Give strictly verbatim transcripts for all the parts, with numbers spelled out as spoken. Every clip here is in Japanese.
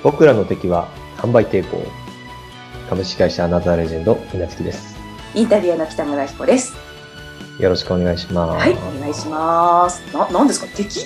僕らの敵は販売抵抗。株式会社アナザーレジェンド稲月です。 インタビュアーの北村彦です。 よろしくお願いします。 はい、お願いします。な、なんですか、敵？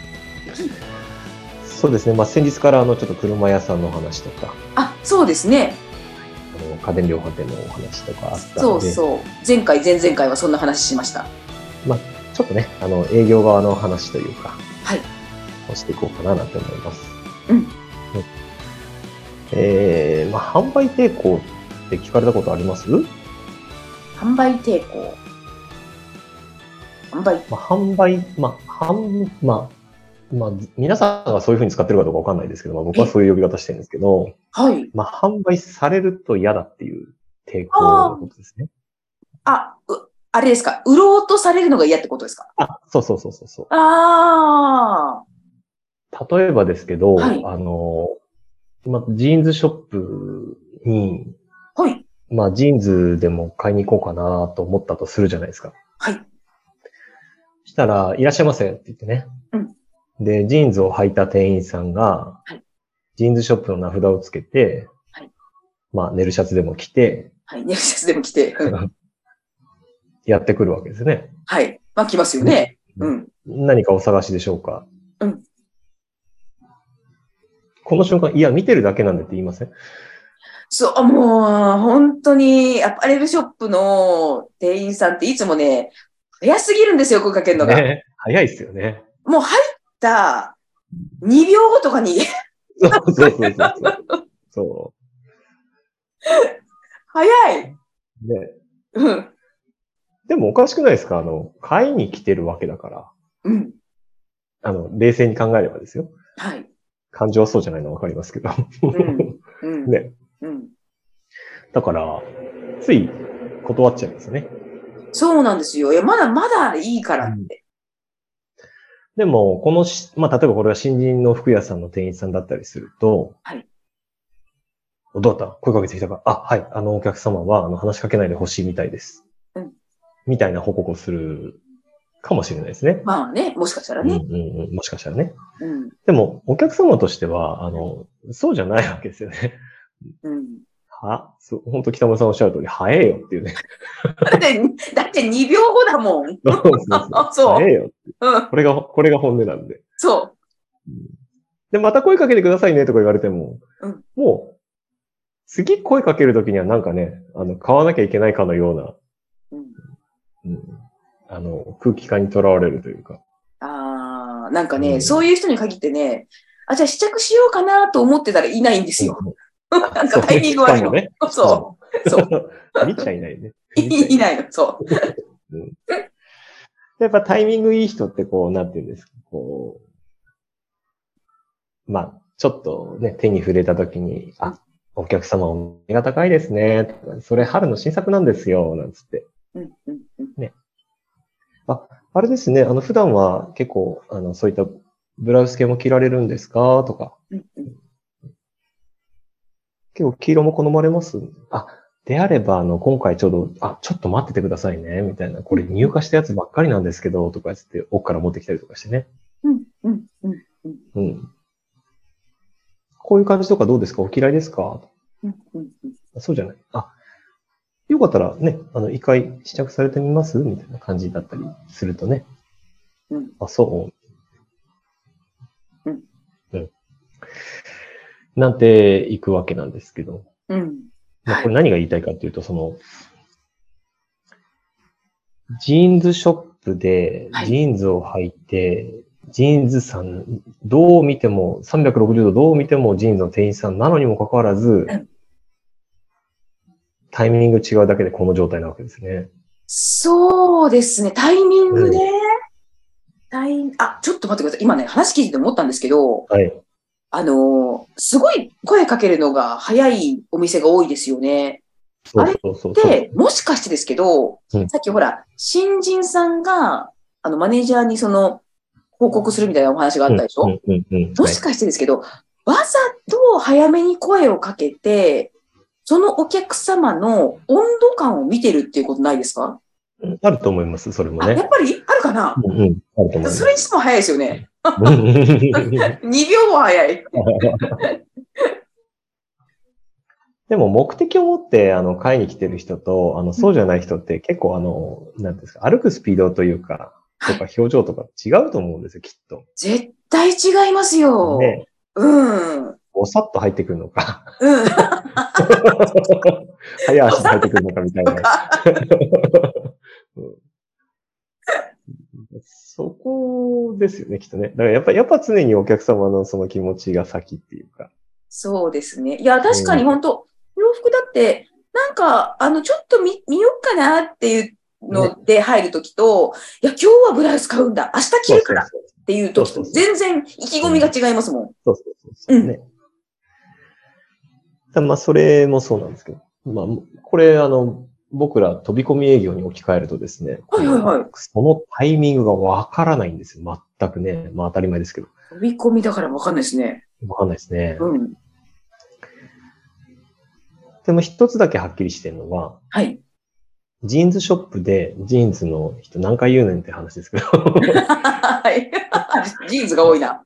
そうですね。まあ先日からあのちょっと車屋さんのお話とか、 あ、そうですね。 あの家電量販店のお話とかあったので、 そうそう。前回前々回はそんな話しました。 まあちょっとね、あの営業側の話というか、 はい。 をしていこうかななんて思います。 うん。 えー、まあ販売抵抗って聞かれたことあります？ 販売抵抗。販売。 まあ販売、まあ販、まあまあ、皆さんがそういうふうに使ってるかどうかわかんないですけど、まあ、僕はそういう呼び方してるんですけど、 はい。 まあ、販売されると嫌だっていう抵抗のことですね。 あ、う、あれですか。売ろうとされるのが嫌ってことですか？ あ、そうそうそうそうそう。 あ例えばですけど、 はい。 あの、まあ、ジーンズショップに、 はい。 まあ、ジーンズでも買いに行こうかなと思ったとするじゃないですか。 はい。 したら、いらっしゃいませって言ってね。 うん。 で、ジーンズを履いた店員さんが、 はい。 ジーンズショップの名札をつけて、 はい。 まあ、ネルシャツでも着て、 はい。ネクシャツでも来て。うん、 やってくるわけですね。 はい。まあ、来ますよね。うん。 何かお探しでしょうか？ うん。 この瞬間、いや、見てるだけなんでって言いません？ そう、もう、本当に、アパレルショップの店員さんっていつもね、早すぎるんですよ、声かけるのが。 ね、早いっすよね。 もう入ったにびょうごとかに。 そうそうそうそう。そ早い。 う。ね。 うん。 でもおかしくないですか？あの、買いに来てるわけだから。 うん。 あの、冷静に考えればですよ。 はい。 感情はそうじゃないのはわかりますけど。 うん。うん。 ね。 うん。 だから、つい断っちゃうんですよね。 そうなんですよ。いや、まだまだいいからって。 でも、このし、まあ、例えばこれが新人の服屋さんの店員さんだったりすると、 はい。 どうだった？声かけてきたか？あ、はい。あのお客様は、あの、話しかけないでほしいみたいです。 うん。 みたいな報告をするかもしれないですね。 まあね、もしかしたらね。 うんうんうん。もしかしたらね。 うん。 でも、お客様としては、あの、そうじゃないわけですよね。 うん。 はそう、本当北村さんおっしゃる通り、早えよっていうね。 だって、だってにびょうごだもん。 そうそうそう。 そう。 早えよって。 うん。 これが、これが本音なんで。 そで、また声かけてくださいねとか言われても、 う。うん。 もう、次声かけるときにはなんかね、あの、買わなきゃいけないかのような、 うん。 うん、あの、空気感にとらわれるというか。 ああ、なんかね、 うん、 そういう人に限ってね、あ、じゃあ試着しようかなと思ってたらいないんですよ。なんかタイミング悪いの。 ね、 そう。そう。 見ちゃいないね。 いないの。そう。 うん、やっぱタイミングいい人ってこう、なんていうんですか、こう、まあ、ちょっとね、手に触れたときに、あ、お客様お目が高いですね。それ春の新作なんですよ。なんつって。 うんうんうん、 ね。あ、あれですね。あの、普段は結構、あの、そういったブラウス系も着られるんですかとか。 うんうん、 結構黄色も好まれます？あ、であれば、あの、今回ちょうど、あ、ちょっと待っててくださいね。みたいな。これ入荷したやつばっかりなんですけど、とかつって奥から持ってきたりとかしてね。 うんうんうんうん。 うん。こういう感じとかどうですか？お嫌いですか？ うんうんうん、 そうじゃない。あ、よかったらね、あの、一回試着されてみますみたいな感じだったりするとね。 うん、 あ、そう。 うん。 うん。なんて行くわけなんですけど。 うん。 まあ、これ何が言いたいかっていうと、その、ジーンズショップでジーンズを履いて、ジーンズさん、どう見ても、さんびゃくろくじゅうどどう見てもジーンズの店員さんなのにもかかわらず、うん、タイミング違うだけでこの状態なわけですね。 そうですね。タイミングね。うん、タイあ、ちょっと待ってください。今ね、話聞いてて思ったんですけど、 はい。 あの、すごい声かけるのが早いお店が多いですよね。あれって、もしかしてですけど、うん、さっきほら、新人さんが、あの、マネージャーにその、報告するみたいなお話があったでしょ？もしかしてですけど、わざと早めに声をかけて、そのお客様の温度感を見てるっていうことないですか？ あると思います、それもね。 あ、やっぱりあるかな？ うん、うん、あると思います。 それにしても早いですよね。にびょうも早い。 でも目的を持ってあの買いに来てる人と、あのそうじゃない人って結構あの、なんていうんですか、歩くスピードというか、とか表情とか違うと思うんですよ、きっと。 絶対違いますよ。 ね。 うん。 おさっと入ってくるのか。 うん。 早足で入ってくるのかみたいな。うんそこですよね、きっとね。だからやっぱ、やっぱ常にお客様のその気持ちが先っていうか。 そうですね。いや、確かに本当、洋服だって、なんか、あの、ちょっと見、見よっかなっていうので入るときと、いや、今日はブラウス買うんだ、明日着るからっていうときと、全然意気込みが違いますもん。 そうそうそうそう、ね。まあ、それもそうなんですけど。まあ、これ、あの、僕ら飛び込み営業に置き換えるとですね。 はいはいはい。 そのタイミングがわからないんですよ。全くね。まあ当たり前ですけど。 飛び込みだからわかんないですね。 わかんないですね。 うん。 でも一つだけはっきりしてるのは、 はい。 ジーンズショップでジーンズの人何回言うねんって話ですけど。 はい。ジーンズが多いな。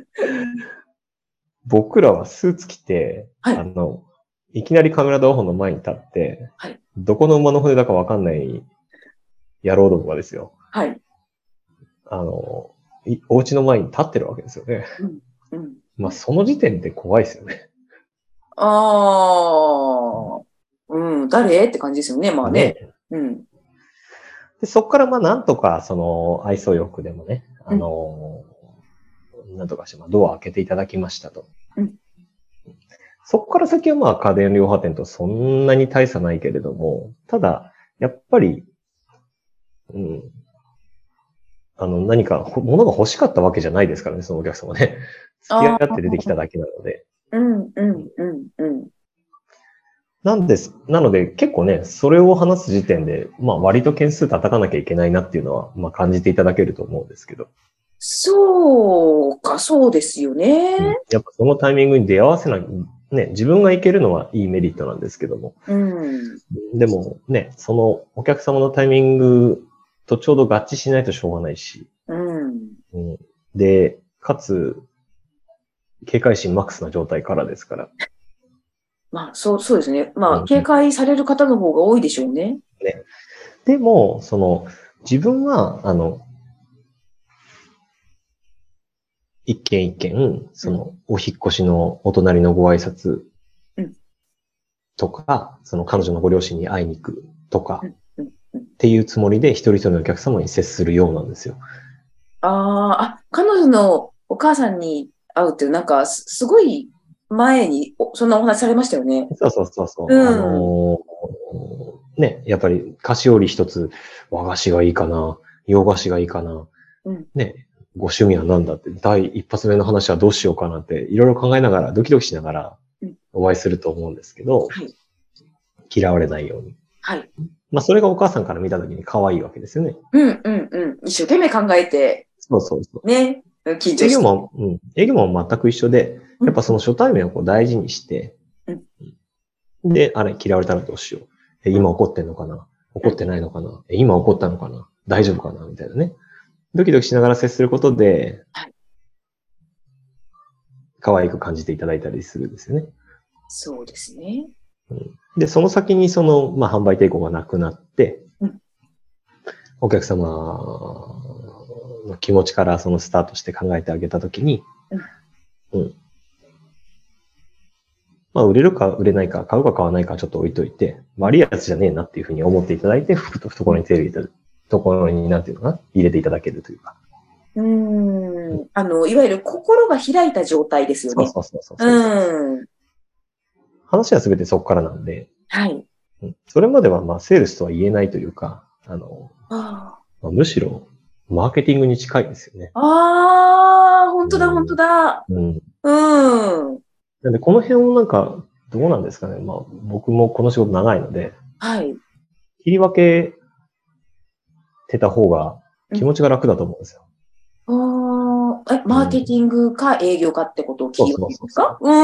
僕らはスーツ着て、 はい、 あの、いきなりカメラ同胞の前に立って、 はい、 どこの馬の骨だかわかんない野郎どもがですよ。 はい。 あの、お家の前に立ってるわけですよね。 うんうん、 まあ、その時点で怖いですよね。 ああ、うん、誰って感じですよね、まあね。ねうん、 でそこからまあなんとか、その、愛想よくでもね、あの、うん、なんとかして、まあ、ドア開けていただきましたと。うん、そこから先はまあ家電量販店とそんなに大差ないけれども、ただ、やっぱり、うん、あの、何か、物が欲しかったわけじゃないですからね、そのお客様ね。付き合って出てきただけなので。 うん、うん、うん、うん。 なんです。なので、結構ね、それを話す時点で、まあ割と件数叩かなきゃいけないなっていうのは、まあ感じていただけると思うんですけど。 そうか、そうですよね。うん、 やっぱそのタイミングに出会わせない、ね、自分が行けるのはいいメリットなんですけども。うん。でもね、そのお客様のタイミングとちょうど合致しないとしょうがないし。うん。うん、で、かつ、警戒心マックスな状態からですから。 まあ、そう、そうですね。まあ、警戒される方の方が多いでしょうね。 ね。でも、その、自分は、あの、一件一件、その、お引越しのお隣のご挨拶とか、その彼女のご両親に会いに行くとか、っていうつもりで一人一人のお客様に接するようなんですよ。ああ、彼女のお母さんに会うっていう、なんか、すごい前にそんなお話されましたよね。 そうそうそうそう。うん、あのー、ね、やっぱり菓子折り一つ、和菓子がいいかな、洋菓子がいいかな、うん、ね、ご趣味は何だって、第一発目の話はどうしようかなって、いろいろ考えながら、ドキドキしながらお会いすると思うんですけど、はい、嫌われないように。はい。まあ、それがお母さんから見たときに可愛いわけですよね。うんうんうん。一生懸命考えて。そうそうそう。ね。緊張して。営業も、うん。営業も全く一緒で、やっぱその初対面をこう大事にして、うん、で、あれ、嫌われたらどうしよう。え、今怒ってんのかな、怒ってないのかな、え、今怒ったのかな、大丈夫かなみたいなね。ドキドキしながら接することで、可愛く感じていただいたりするんですよね。そうですね。うん、で、その先にその、まあ、販売抵抗がなくなって、うん、お客様の気持ちからそのスタートして考えてあげたときに、うん、うん。まあ、売れるか売れないか、買うか買わないかちょっと置いといて、悪いやつじゃねえなっていうふうに思っていただいて、懐に手を入れたる、ところになんていうのかな、入れていただけるというか。うーん。あの、いわゆる心が開いた状態ですよね。そうそうそうそう。うん。話はすべてそこからなんで。はい。それまでは、まあ、セールスとは言えないというか、あの、あまあ、むしろ、マーケティングに近いですよね。ああ、本当だ、本当だ。うん。うん。なんで、この辺をなんか、どうなんですかね。まあ、僕もこの仕事長いので、はい。切り分けてた方が気持ちが楽だと思うんですよ。ああ、え、マーケティングか営業かってことを聞いてますか？うん。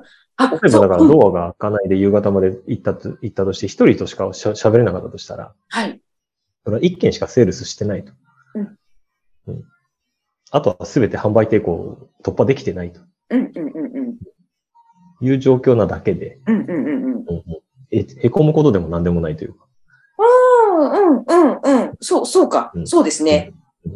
あ、例えばだからドアが開かないで夕方まで行ったと、行ったとして一人としかしゃ喋れなかったとしたら、はい。それは一件しかセールスしてないと。うん。うん。あとはすべて販売抵抗を突破できてないと。うんうんうんうん。 いう状況なだけで、 うんうんうんうん。 え、へこむことでも何でもないというか。 うんうんうんうん。そう、そうか。うん、そうですね、うんうん。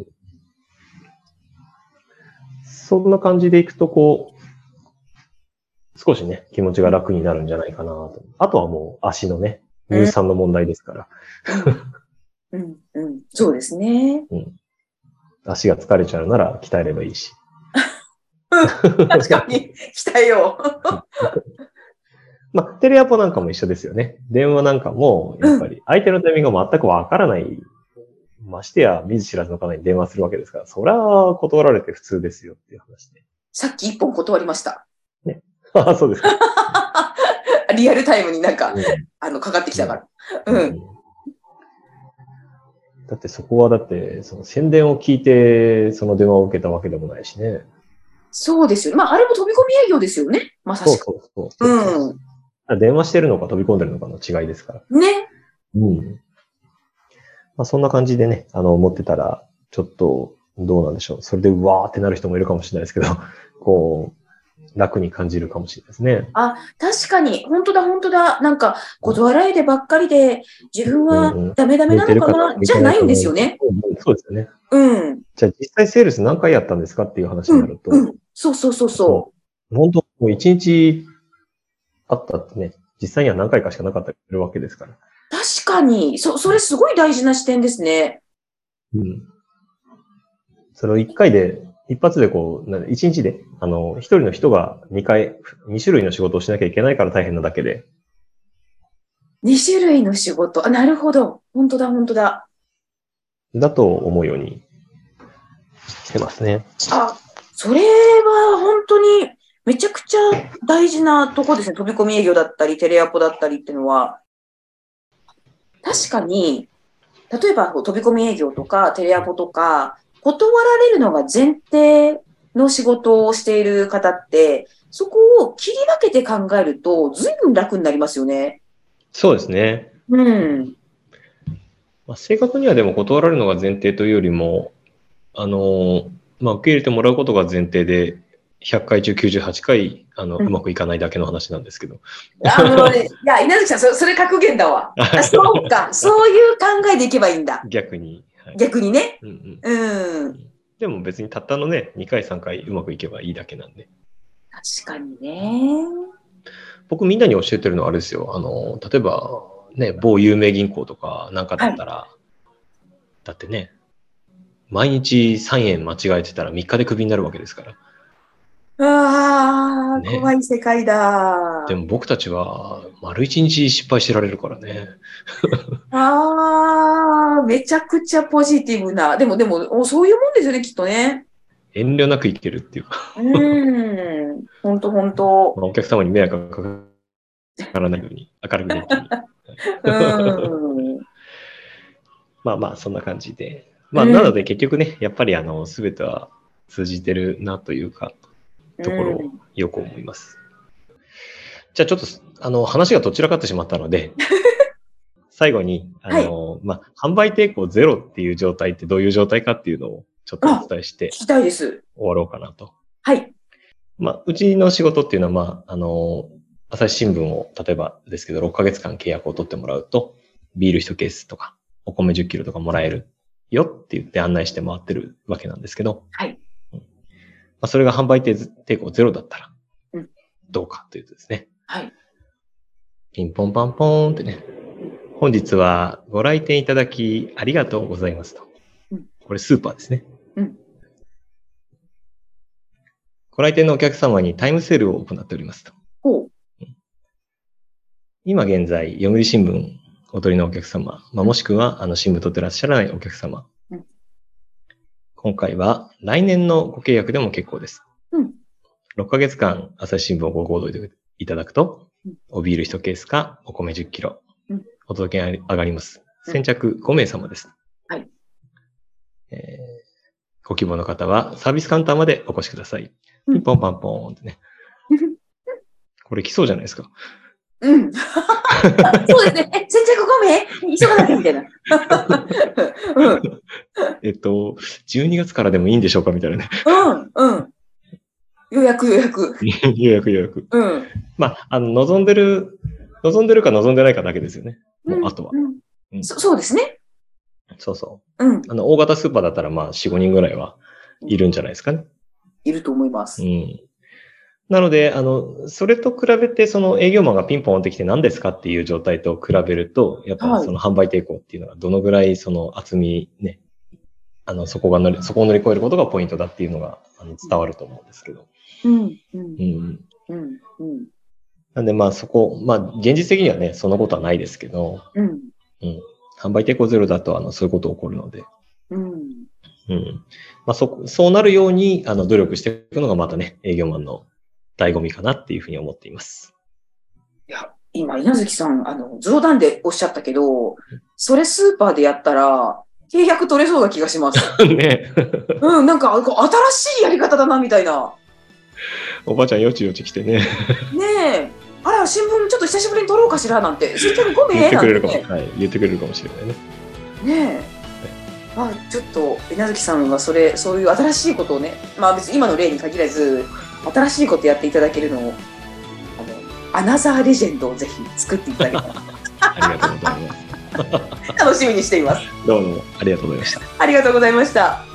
そんな感じでいくと、こう、少しね、気持ちが楽になるんじゃないかなと。あとはもう足のね、乳酸の問題ですから。 うん、うん、うん。そうですね。 うん。足が疲れちゃうなら鍛えればいいし。 確かに、鍛えよう。 まあ、テレアポなんかも一緒ですよね。電話なんかも、やっぱり相手のタイミングが全くわからない。ましてや、見ず知らずの方に電話するわけですから、そりゃ断られて普通ですよっていう話で。 さっき一本断りました。 ね。ああ、そうですか。 リアルタイムになんか、うん、あの、かかってきたから。うん。うん、 だってそこはだって、その宣伝を聞いて、その電話を受けたわけでもないしね。 そうですよ。まあ、あれも飛び込み営業ですよね。まさしく。 そうそうそうそう。うん。電話してるのか飛び込んでるのかの違いですから。 ね。 うん。まあ、そんな感じでね、あの、思ってたら、ちょっと、どうなんでしょう。それで、うわーってなる人もいるかもしれないですけど、こう、楽に感じるかもしれないですね。 あ、確かに。本当だ、本当だ。なんか、断られてばっかりで、自分はダメダメなのかな、じゃないんですよね。 そうですよね。 うん。 じゃあ、実際セールス何回やったんですかっていう話になると。 うん、うん、そうそうそうそう。 本当、もう一日あったってね、実際には何回かしかなかったりするわけですから。 確かに。そ、それすごい大事な視点ですね。 うん。それを一回で、一発でこう、一日で、あの、一人の人が二回、二種類の仕事をしなきゃいけないから大変なだけで。 二種類の仕事。あ、なるほど。本当だ、本当だ。 だと思うようにしてますね。 あ、それは本当にめちゃくちゃ大事なとこですね。飛び込み営業だったり、テレアポだったりっていうのは。確かに、例えば飛び込み営業とかテレアポとか、断られるのが前提の仕事をしている方って、そこを切り分けて考えると、随分楽になりますよね。 そうですね。 うん。 まあ、正確にはでも断られるのが前提というよりも、あの、まあ、受け入れてもらうことが前提で、ひゃっかい中きゅうじゅうはちかい、あの、うん、うまくいかないだけの話なんですけど。 あの、ね、いや、稲月さん、そ, それ格言だわ。あ、そうか。そういう考えでいけばいいんだ。 逆に。 はい、逆にね。 うんうん。うん。でも別にたったのね、にかいさんかいうまくいけばいいだけなんで。 確かにね。 僕みんなに教えてるのはあれですよ。あの、例えば、ね、某有名銀行とかなんかだったら、はい、だってね、毎日さんえん間違えてたらみっかでクビになるわけですから。 ああ、ね、怖い世界だ。 でも僕たちは丸一日失敗してられるからね。 ああ、めちゃくちゃポジティブな。でも、でも、そういうもんですよね、きっとね。 遠慮なくいけるっていうか。 うん。ほんとほんと。 まあ、お客様に迷惑がかからないように、明るく元気に。うん。まあまあ、そんな感じで。まあ、なので結局ね、やっぱりあの、すべては通じてるなというか、ところをよく思います。うん、じゃあちょっと、あの、話がどちらかってしまったので、最後に、あの、はい、まあ、販売抵抗ゼロっていう状態ってどういう状態かっていうのをちょっとお伝えして、 聞きたいです。 終わろうかなと。 はい。 まあ、うちの仕事っていうのは、まあ、あの、朝日新聞を、例えばですけど、ろっかげつかん契約を取ってもらうと、ビールいちケースとか、お米じゅっキロとかもらえるよって言って案内して回ってるわけなんですけど、 はい。 うん、まあ、それが販売抵抗ゼロだったら、どうかというとですね、 はい。 ピンポンパンポーンってね、本日はご来店いただきありがとうございますと。うん、これスーパーですね。うん、ご来店のお客様にタイムセールを行っておりますと。 ほう。 今現在、読売新聞お取りのお客様、まあ、もしくはあの新聞取ってらっしゃらないお客様。うん、今回は来年のご契約でも結構です。うん、ろっかげつかん朝日新聞をご購読いただくと、うん、おビールいちケースかお米じゅっキロ、うん、お届け上がります。先着ごめいさまです。はい。えー、ご希望の方はサービスカウンターまでお越しください。ピンポンパンポーンってね。これ来そうじゃないですか。 うん。そうですね。え、先着ごめい急がなきゃみたいな。 うん、えっと、じゅうにがつからでもいいんでしょうかみたいなね。 うん、うん。 予約予約。 予約予約。 うん。 まあ、あの、望んでる、望んでるか望んでないかだけですよね。もう、あとは、 うんうん、そ。そうですね。 そうそう。 うん。 あの、大型スーパーだったら、まあ、よん、ごにんぐらいはいるんじゃないですかね。 いると思います。 うん。なので、あの、それと比べて、その営業マンがピンポンってきて何ですかっていう状態と比べると、やっぱその販売抵抗っていうのがどのぐらいその厚みね、あの、そこが乗り、そこを乗り越えることがポイントだっていうのがあの伝わると思うんですけど。 うん、うん、 うん。 うん、うん。 なんでまあそこ、まあ現実的にはね、そんなことはないですけど、 うん。 うん。販売抵抗ゼロだと、あの、そういうこと起こるので。 うん。 うん。まあそ、そうなるように、あの、努力していくのがまたね、営業マンの醍醐味かなっていうふうに思っています。 いや、今、稲月さん、あの、冗談でおっしゃったけど、それスーパーでやったら、契約取れそうな気がします。ね。うん、なんか、新しいやり方だな、みたいな。 おばあちゃん、よちよち来てね。ねえ。あら、新聞ちょっと久しぶりに取ろうかしら、なんて。新聞ごめん、 言ってくれるかも、はい。言ってくれるかもしれないね。 ねえ。まあ、ちょっと、稲月さんはそれ、そういう新しいことをね、まあ別に今の例に限らず、新しいことやっていただけるのを、あの、アナザーレジェンドをぜひ作っていただきたい。 ありがとうございます。 楽しみにしています。 どうもありがとうございました。 ありがとうございました。